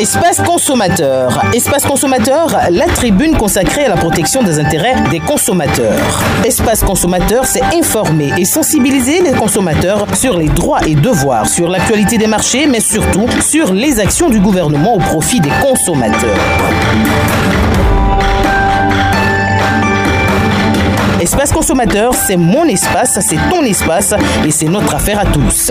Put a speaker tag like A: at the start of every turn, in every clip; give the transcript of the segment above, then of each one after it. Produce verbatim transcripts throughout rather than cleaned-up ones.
A: Espace consommateur. Espace consommateur, la tribune consacrée à la protection des intérêts des consommateurs. Espace consommateur, c'est informer et sensibiliser les consommateurs sur les droits et devoirs, sur l'actualité des marchés, mais surtout sur les actions du gouvernement au profit des consommateurs. Espace consommateur, c'est mon espace, c'est ton espace et c'est notre affaire à tous.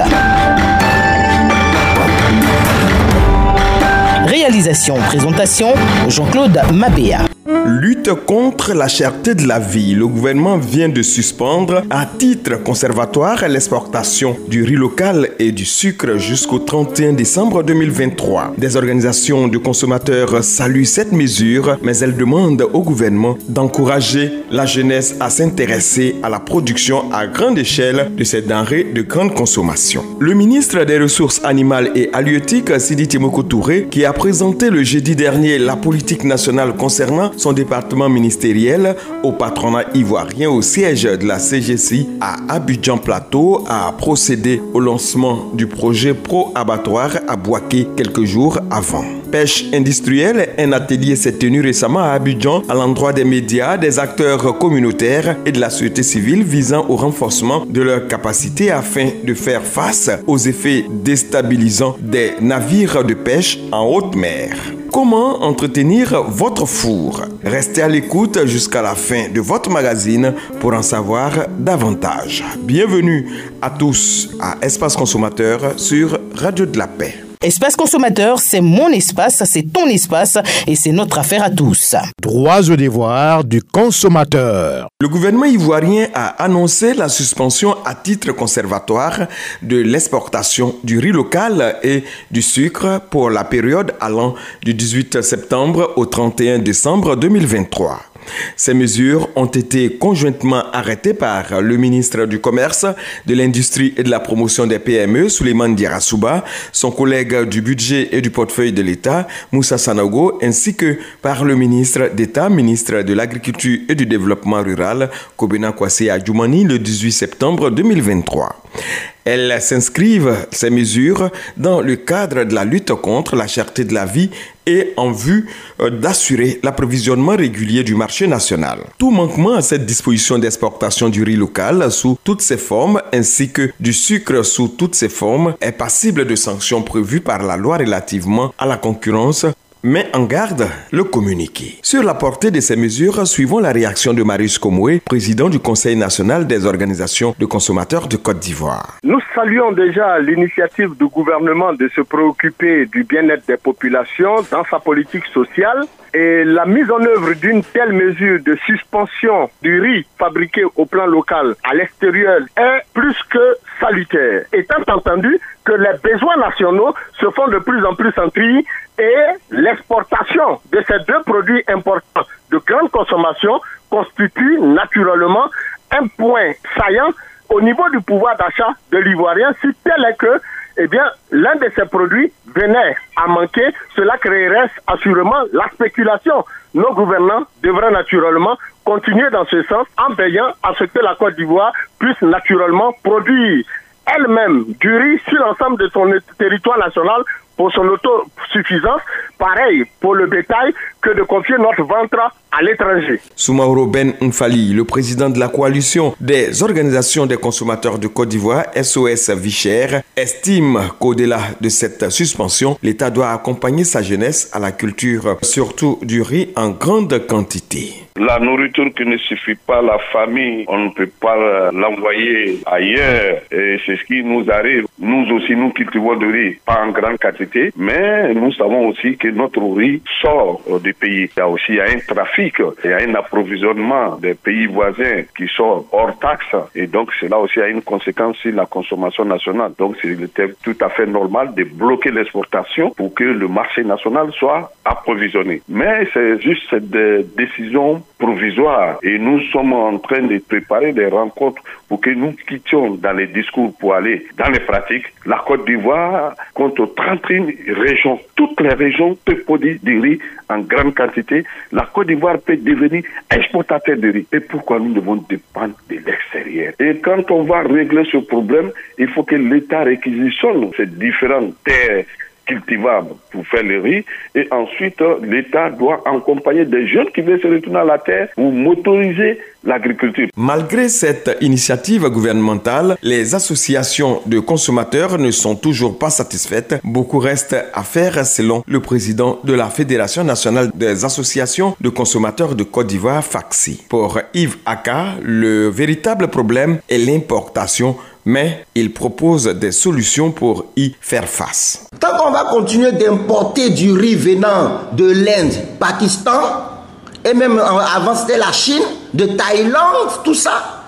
A: Réalisation, présentation, Jean-Claude Mabéa.
B: Lutte contre la cherté de la vie. Le gouvernement vient de suspendre à titre conservatoire l'exportation du riz local et du sucre jusqu'au trente et un décembre deux mille vingt-trois. Des organisations de consommateurs saluent cette mesure, mais elles demandent au gouvernement d'encourager la jeunesse à s'intéresser à la production à grande échelle de ces denrées de grande consommation. Le ministre des Ressources animales et halieutiques, Sidi Temoko Touré, qui a présenté le jeudi dernier la politique nationale concernant son département ministériel au patronat ivoirien au siège de la C G C I à Abidjan Plateau, a procédé au lancement du projet pro-abattoir à Bouaké quelques jours avant. Pêche industrielle, un atelier s'est tenu récemment à Abidjan à l'endroit des médias, des acteurs communautaires et de la société civile visant au renforcement de leurs capacités afin de faire face aux effets déstabilisants des navires de pêche en haute mer. Comment entretenir votre four? Restez à l'écoute jusqu'à la fin de votre magazine pour en savoir davantage. Bienvenue à tous à Espace Consommateur sur Radio de la Paix.
A: Espace consommateur, c'est mon espace, c'est ton espace et c'est notre affaire à tous.
C: Droits et devoirs du consommateur.
B: Le gouvernement ivoirien a annoncé la suspension à titre conservatoire de l'exportation du riz local et du sucre pour la période allant du dix-huit septembre au trente et un décembre deux mille vingt-trois. Ces mesures ont été conjointement arrêtées par le ministre du Commerce, de l'Industrie et de la Promotion des P M E, Souleymane Diarra-Souba, son collègue du Budget et du Portefeuille de l'État, Moussa Sanogo, ainsi que par le ministre d'État, ministre de l'Agriculture et du Développement rural, Kobena Kwasi Adjoumani, le dix-huit septembre deux mille vingt-trois. Elles s'inscrivent, ces mesures, dans le cadre de la lutte contre la cherté de la vie et en vue d'assurer l'approvisionnement régulier du marché national. Tout manquement à cette disposition d'exportation du riz local sous toutes ses formes ainsi que du sucre sous toutes ses formes est passible de sanctions prévues par la loi relativement à la concurrence. Mais en garde le communiqué. Sur la portée de ces mesures, suivons la réaction de Marius Komoué, président du Conseil national des organisations de consommateurs de Côte d'Ivoire.
D: Nous saluons déjà l'initiative du gouvernement de se préoccuper du bien-être des populations dans sa politique sociale et la mise en œuvre d'une telle mesure de suspension du riz fabriqué au plan local à l'extérieur est plus que salutaire. Étant entendu que les besoins nationaux se font de plus en plus sentir et l'exportation de ces deux produits importants de grande consommation constitue naturellement un point saillant au niveau du pouvoir d'achat de l'Ivoirien, si tel est que eh bien, l'un de ces produits venait à manquer, cela créerait assurément la spéculation. Nos gouvernants devraient naturellement continuer dans ce sens en veillant à ce que la Côte d'Ivoire puisse naturellement produire elle-même du riz sur l'ensemble de son territoire national pour son autosuffisance, pareil pour le bétail, que de confier notre ventre à l'étranger.
B: Soumaoro Ben Nfali, le président de la coalition des organisations des consommateurs de Côte d'Ivoire, S O S Vie Chère, estime qu'au-delà de cette suspension, l'État doit accompagner sa jeunesse à la culture, surtout du riz en grande quantité.
E: La nourriture qui ne suffit pas à la famille, on ne peut pas l'envoyer ailleurs. Et c'est ce qui nous arrive. Nous aussi, nous cultivons du riz, pas en grande quantité, mais nous savons aussi que notre riz sort du pays. Il y a aussi un trafic, il y a un approvisionnement des pays voisins qui sort hors taxe. Et donc, cela aussi a une conséquence sur la consommation nationale. Donc, c'est tout à fait normal de bloquer l'exportation pour que le marché national soit approvisionné. Mais c'est juste cette décision provisoire et nous sommes en train de préparer des rencontres pour que nous quittions dans les discours pour aller dans les pratiques. La Côte d'Ivoire compte trente et une régions. Toutes les régions peuvent produire du riz en grande quantité. La Côte d'Ivoire peut devenir exportateur de riz. Et pourquoi nous devons dépendre de l'extérieur? Et quand on va régler ce problème, il faut que l'État réquisitionne ces différentes terres cultivables pour faire le riz. Et ensuite, l'État doit accompagner des jeunes qui veulent se retourner à la terre ou motoriser l'agriculture.
B: Malgré cette initiative gouvernementale, les associations de consommateurs ne sont toujours pas satisfaites. Beaucoup reste à faire selon le président de la Fédération nationale des associations de consommateurs de Côte d'Ivoire, FACSI. Pour Yves Aka, le véritable problème est l'importation, mais il propose des solutions pour y faire face.
F: Tant qu'on va continuer d'importer du riz venant de l'Inde, Pakistan, et même avant c'était la Chine, de Thaïlande, tout ça,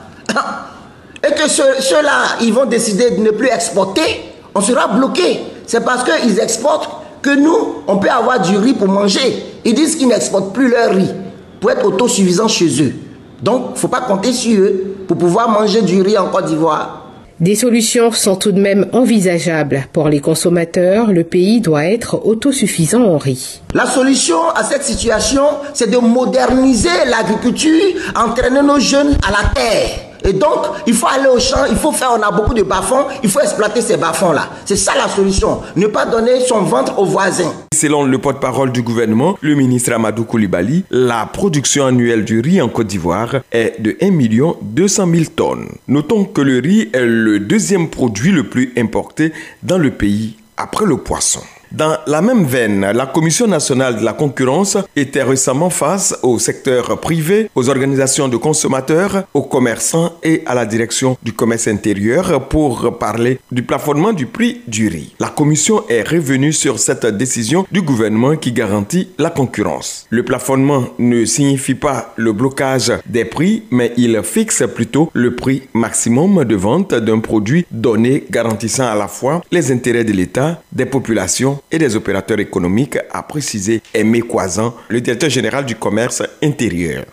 F: et que ceux, ceux-là, ils vont décider de ne plus exporter, on sera bloqué. C'est parce qu'ils exportent que nous, on peut avoir du riz pour manger. Ils disent qu'ils n'exportent plus leur riz pour être autosuffisants chez eux. Donc, il ne faut pas compter sur eux pour pouvoir manger du riz en Côte d'Ivoire.
G: Des solutions sont tout de même envisageables. Pour les consommateurs, le pays doit être autosuffisant en riz.
F: La solution à cette situation, c'est de moderniser l'agriculture, entraîner nos jeunes à la terre. Et donc, il faut aller au champ, il faut faire, on a beaucoup de bas-fonds, il faut exploiter ces bas-fonds-là. C'est ça la solution, ne pas donner son ventre aux voisins.
B: Selon le porte-parole du gouvernement, le ministre Amadou Koulibaly, la production annuelle du riz en Côte d'Ivoire est de un million deux cent mille tonnes. Notons que le riz est le deuxième produit le plus importé dans le pays après le poisson. Dans la même veine, la Commission nationale de la concurrence était récemment face au secteur privé, aux organisations de consommateurs, aux commerçants et à la direction du commerce intérieur pour parler du plafonnement du prix du riz. La Commission est revenue sur cette décision du gouvernement qui garantit la concurrence. Le plafonnement ne signifie pas le blocage des prix, mais il fixe plutôt le prix maximum de vente d'un produit donné, garantissant à la fois les intérêts de l'État, des populations et des opérateurs économiques, a précisé Aimé Coisan, le directeur général du commerce intérieur.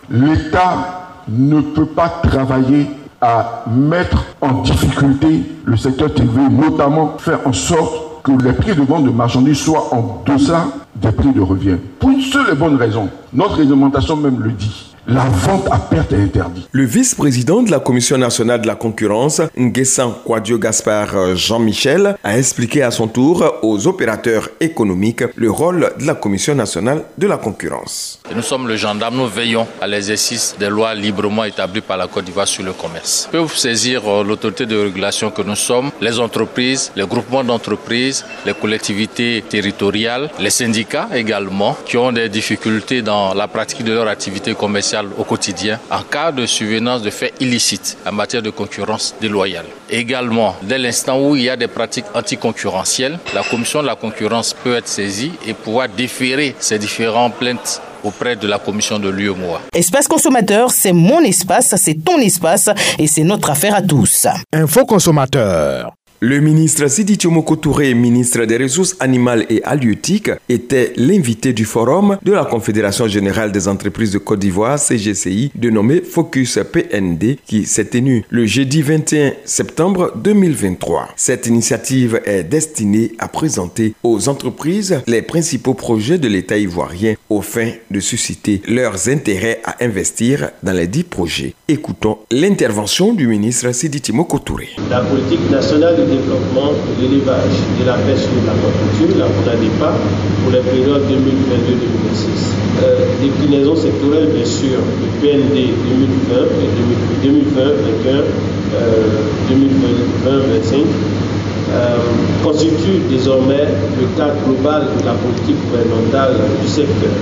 H: L'État ne peut pas travailler à mettre en difficulté le secteur privé, notamment faire en sorte que les prix de vente de marchandises soient en deçà des prix de revient. Pour une seule et bonne raison, notre réglementation même le dit. La vente à perte est interdite.
B: Le vice-président de la Commission nationale de la concurrence, Nguessan Kouadio Gaspard Jean-Michel, a expliqué à son tour aux opérateurs économiques le rôle de la Commission nationale de la concurrence.
I: Nous sommes le gendarme, nous veillons à l'exercice des lois librement établies par la Côte d'Ivoire sur le commerce. Peut vous saisir l'autorité de régulation que nous sommes, les entreprises, les groupements d'entreprises, les collectivités territoriales, les syndicats également, qui ont des difficultés dans la pratique de leur activité commerciale au quotidien en cas de survenance de faits illicites en matière de concurrence déloyale. Également, dès l'instant où il y a des pratiques anticoncurrentielles, la Commission de la concurrence peut être saisie et pouvoir déférer ces différentes plaintes auprès de la commission de l'U E M O A.
A: Espace consommateur, c'est mon espace, c'est ton espace et c'est notre affaire à tous.
C: Info consommateur.
B: Le ministre Sidi Thiomoko Touré, ministre des Ressources animales et halieutiques, était l'invité du forum de la Confédération générale des entreprises de Côte d'Ivoire, C G C I, dénommé Focus P N D, qui s'est tenu le jeudi vingt et un septembre deux mille vingt-trois. Cette initiative est destinée à présenter aux entreprises les principaux projets de l'État ivoirien aux fins de susciter leurs intérêts à investir dans les dix projets. Écoutons l'intervention du ministre Sidi Thiomoko Touré.
J: La politique nationale de développement de l'élevage, de la pêche et de l'aquaculture, la FONADEPA, pour les périodes deux mille vingt-deux deux mille vingt-six. Euh, déclinaison sectorielle, bien sûr, le P N D deux mille vingt et deux mille vingt vingt et un, euh, deux mille vingt vingt-cinq, euh, constitue désormais le cadre global de la politique gouvernementale du secteur.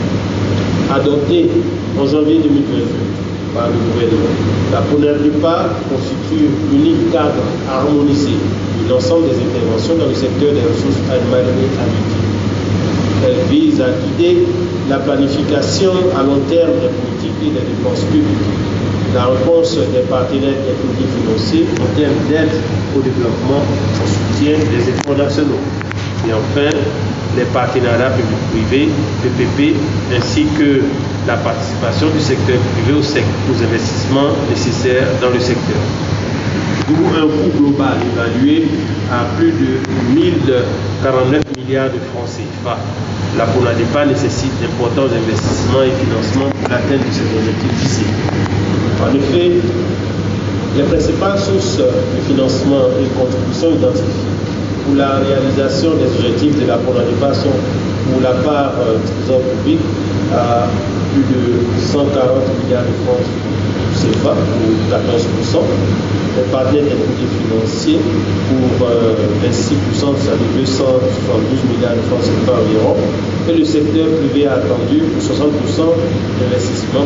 J: Adopté en janvier deux mille vingt-deux par le gouvernement, la FONADEPA constitue l'unique cadre harmonisé de l'ensemble des interventions dans le secteur des ressources animales et halieutiques. Elle vise à guider la planification à long terme des politiques et des dépenses publiques, la réponse des partenaires techniques et financiers en termes d'aide au développement en soutien des efforts nationaux, et enfin les partenariats publics-privés, P P P, ainsi que la participation du secteur privé aux, aux investissements nécessaires dans le secteur. D'où un coût global évalué à plus de mille quarante-neuf milliards de francs C F A. La FONADEPA nécessite d'importants investissements et financements pour l'atteinte de ces objectifs visés. En effet, les principales sources de financement et de contribution identifiées pour la réalisation des objectifs de la Pronadipa sont pour la part euh, du trésor public à plus de cent quarante milliards de francs C F A ou quatorze pour cent. Les partenaires techniques financiers pour euh, vingt-six pour cent, c'est-à-dire deux cent soixante-douze milliards de francs C F A environ. Et le secteur privé a attendu pour soixante pour cent d'investissement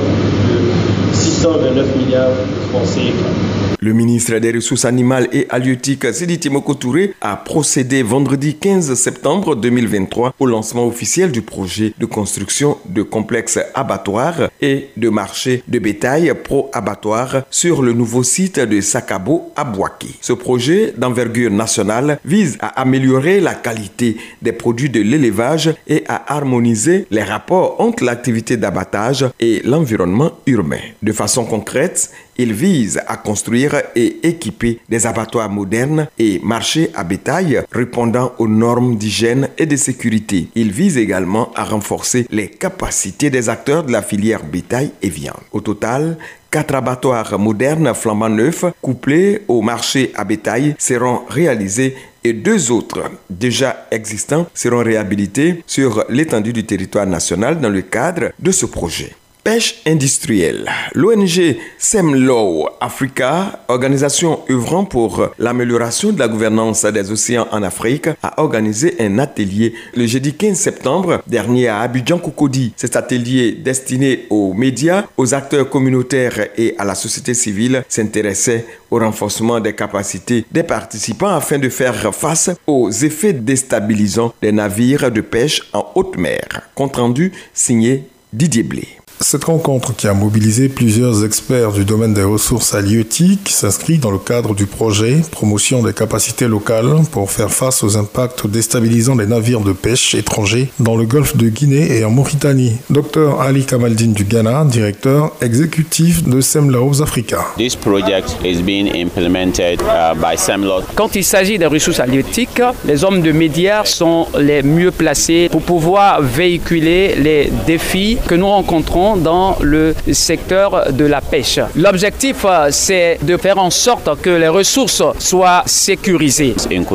J: de six cent vingt-neuf milliards de francs C F A.
B: Le ministre des Ressources animales et halieutiques, Sidi Timoko Touré, a procédé vendredi quinze septembre deux mille vingt-trois au lancement officiel du projet de construction de complexes abattoirs et de marché de bétail pro-abattoir sur le nouveau site de Sakabo à Bouaké. Ce projet d'envergure nationale vise à améliorer la qualité des produits de l'élevage et à harmoniser les rapports entre l'activité d'abattage et l'environnement urbain. De façon concrète, il vise à construire et équiper des abattoirs modernes et marchés à bétail répondant aux normes d'hygiène et de sécurité. Il vise également à renforcer les capacités des acteurs de la filière bétail et viande. Au total, quatre abattoirs modernes flambant neufs, couplés au marché à bétail, seront réalisés et deux autres déjà existants seront réhabilités sur l'étendue du territoire national dans le cadre de ce projet. Pêche industrielle. L'O N G Semlow Africa, organisation œuvrant pour l'amélioration de la gouvernance des océans en Afrique, a organisé un atelier le jeudi quinze septembre dernier à Abidjan-Cocody. Cet atelier destiné aux médias, aux acteurs communautaires et à la société civile s'intéressait au renforcement des capacités des participants afin de faire face aux effets déstabilisants des navires de pêche en haute mer. Compte rendu signé Didier Blé.
K: Cette rencontre, qui a mobilisé plusieurs experts du domaine des ressources halieutiques, s'inscrit dans le cadre du projet Promotion des capacités locales pour faire face aux impacts déstabilisants des navires de pêche étrangers dans le golfe de Guinée et en Mauritanie. Docteur Ali Kamaldine du Ghana, directeur exécutif de Semlow Africa.
L: This project is being implemented uh, by Semlow.
M: Quand il s'agit des ressources halieutiques, les hommes de médias sont les mieux placés pour pouvoir véhiculer les défis que nous rencontrons dans le secteur de la pêche. L'objectif, c'est de faire en sorte que les ressources soient sécurisées.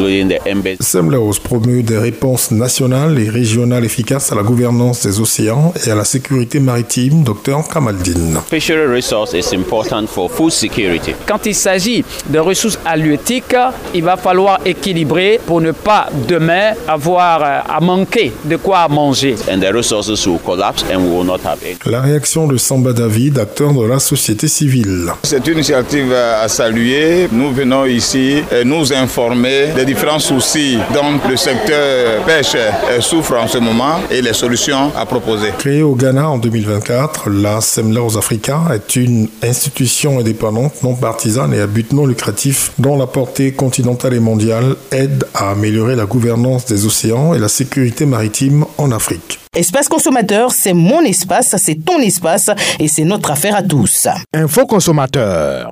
K: Semlow promeut des réponses nationales et régionales efficaces à la gouvernance des océans et à la sécurité maritime, docteur Kamaldine.
L: Fishery resource is important for food security.
M: Quand il s'agit de ressources halieutiques, il va falloir équilibrer pour ne pas demain avoir à manquer de quoi manger.
L: And the resources will collapse and we will not have it.
K: La réaction de Samba David, acteur de la société civile.
N: C'est une initiative à saluer. Nous venons ici nous informer des différents soucis dont le secteur pêche souffre en ce moment et les solutions à proposer.
K: Créée au Ghana en deux mille vingt-quatre, la Semlow Africa est une institution indépendante non partisane et à but non lucratif dont la portée continentale et mondiale aide à améliorer la gouvernance des océans et la sécurité maritime en Afrique.
A: Espace consommateur, c'est mon espace, c'est ton espace et c'est notre affaire à tous.
C: Info consommateur.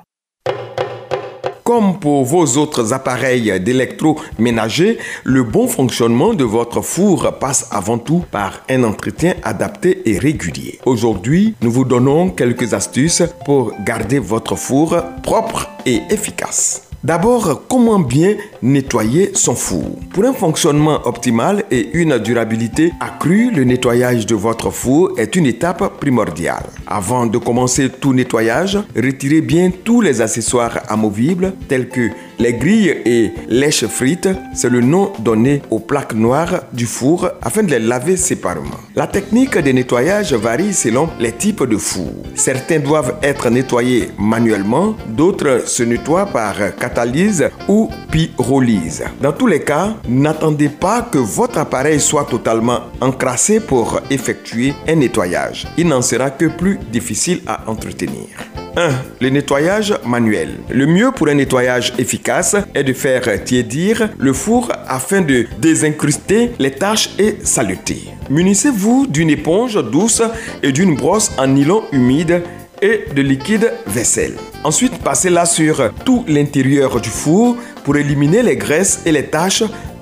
B: Comme pour vos autres appareils d'électroménager, le bon fonctionnement de votre four passe avant tout par un entretien adapté et régulier. Aujourd'hui, nous vous donnons quelques astuces pour garder votre four propre et efficace. D'abord, comment bien nettoyer son four? Pour un fonctionnement optimal et une durabilité accrue, le nettoyage de votre four est une étape primordiale. Avant de commencer tout nettoyage, retirez bien tous les accessoires amovibles tels que les grilles et lèche frites, c'est le nom donné aux plaques noires du four afin de les laver séparément. La technique de nettoyage varie selon les types de fours. Certains doivent être nettoyés manuellement, d'autres se nettoient par catalyse ou pyrolyse. Dans tous les cas, n'attendez pas que votre appareil soit totalement encrassé pour effectuer un nettoyage. Il n'en sera que plus difficile à entretenir. un. Le nettoyage manuel. Le mieux pour un nettoyage efficace est de faire tiédir le four afin de désincruster les taches et saletés. Munissez-vous d'une éponge douce et d'une brosse en nylon humide et de liquide vaisselle. Ensuite, passez-la sur tout l'intérieur du four pour éliminer les graisses et les taches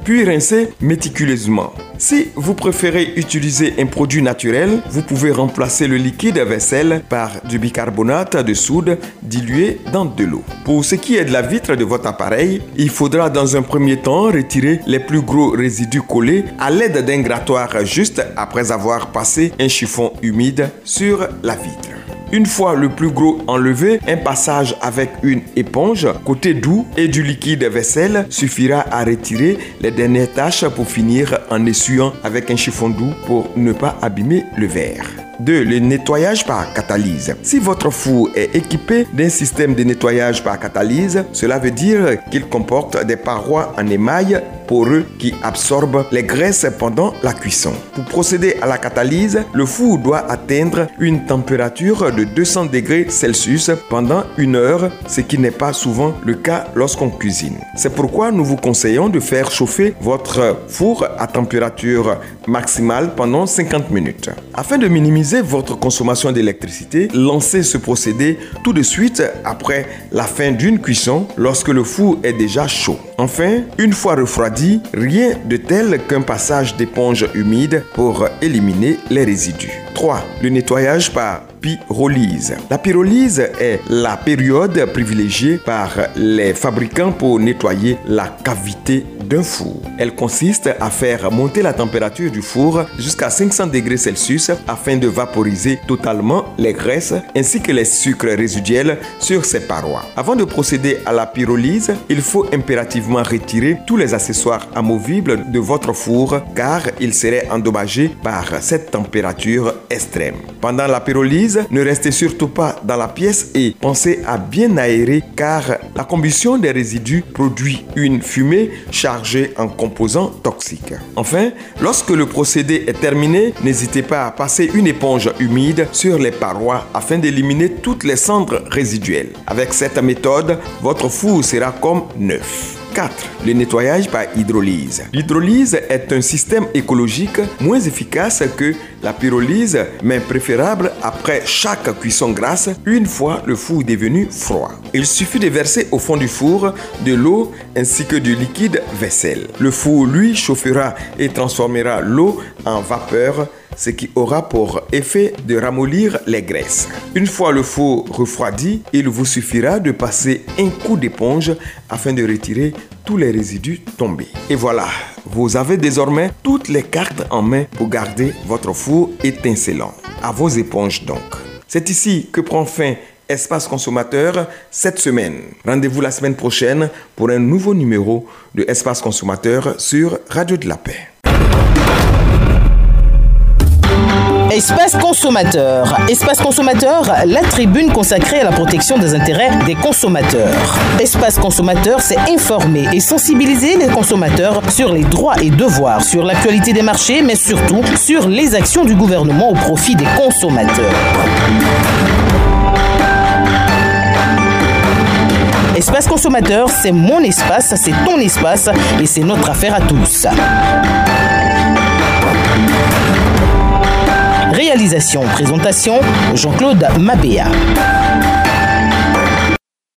B: puis rincer méticuleusement. Si vous préférez utiliser un produit naturel, vous pouvez remplacer le liquide vaisselle par du bicarbonate de soude dilué dans de l'eau. Pour ce qui est de la vitre de votre appareil, il faudra dans un premier temps retirer les plus gros résidus collés à l'aide d'un grattoir juste après avoir passé un chiffon humide sur la vitre. Une fois le plus gros enlevé, un passage avec une éponge côté doux et du liquide vaisselle suffira à retirer les dernières taches pour finir en essuyant avec un chiffon doux pour ne pas abîmer le verre. deux. Le nettoyage par catalyse. Si votre four est équipé d'un système de nettoyage par catalyse, cela veut dire qu'il comporte des parois en émail poreux qui absorbent les graisses pendant la cuisson. Pour procéder à la catalyse, le four doit atteindre une température de deux cents degrés Celsius pendant une heure, ce qui n'est pas souvent le cas lorsqu'on cuisine. C'est pourquoi nous vous conseillons de faire chauffer votre four à température maximale pendant cinquante minutes. Afin de minimiser votre consommation d'électricité, lancez ce procédé tout de suite après la fin d'une cuisson lorsque le four est déjà chaud. Enfin, une fois refroidi, rien de tel qu'un passage d'éponge humide pour éliminer les résidus. trois. Le nettoyage par pyrolyse. La pyrolyse est la période privilégiée par les fabricants pour nettoyer la cavité d'un four. Elle consiste à faire monter la température du four jusqu'à cinq cents degrés Celsius afin de vaporiser totalement les graisses ainsi que les sucres résiduels sur ses parois. Avant de procéder à la pyrolyse, il faut impérativement retirer tous les accessoires amovibles de votre four car ils seraient endommagés par cette température extrême. Pendant la pyrolyse, ne restez surtout pas dans la pièce et pensez à bien aérer car la combustion des résidus produit une fumée chargée en composants toxiques. Enfin, lorsque le procédé est terminé, n'hésitez pas à passer une éponge humide sur les parois afin d'éliminer toutes les cendres résiduelles. Avec cette méthode, votre four sera comme neuf. quatre. Le nettoyage par hydrolyse. L'hydrolyse est un système écologique moins efficace que la pyrolyse, mais préférable après chaque cuisson grasse, une fois le four devenu froid. Il suffit de verser au fond du four de l'eau ainsi que du liquide vaisselle. Le four, lui, chauffera et transformera l'eau en vapeur, ce qui aura pour effet de ramollir les graisses. Une fois le four refroidi, il vous suffira de passer un coup d'éponge afin de retirer tous les résidus tombés. Et voilà, vous avez désormais toutes les cartes en main pour garder votre four étincelant. À vos éponges donc. C'est ici que prend fin Espace Consommateur cette semaine. Rendez-vous la semaine prochaine pour un nouveau numéro de Espace Consommateur sur Radio de la Paix.
A: Espace Consommateur. Espace Consommateur, la tribune consacrée à la protection des intérêts des consommateurs. Espace Consommateur, c'est informer et sensibiliser les consommateurs sur les droits et devoirs, sur l'actualité des marchés, mais surtout sur les actions du gouvernement au profit des consommateurs. Espace Consommateur, c'est mon espace, c'est ton espace et c'est notre affaire à tous. Réalisation, présentation, Jean-Claude Mabéa.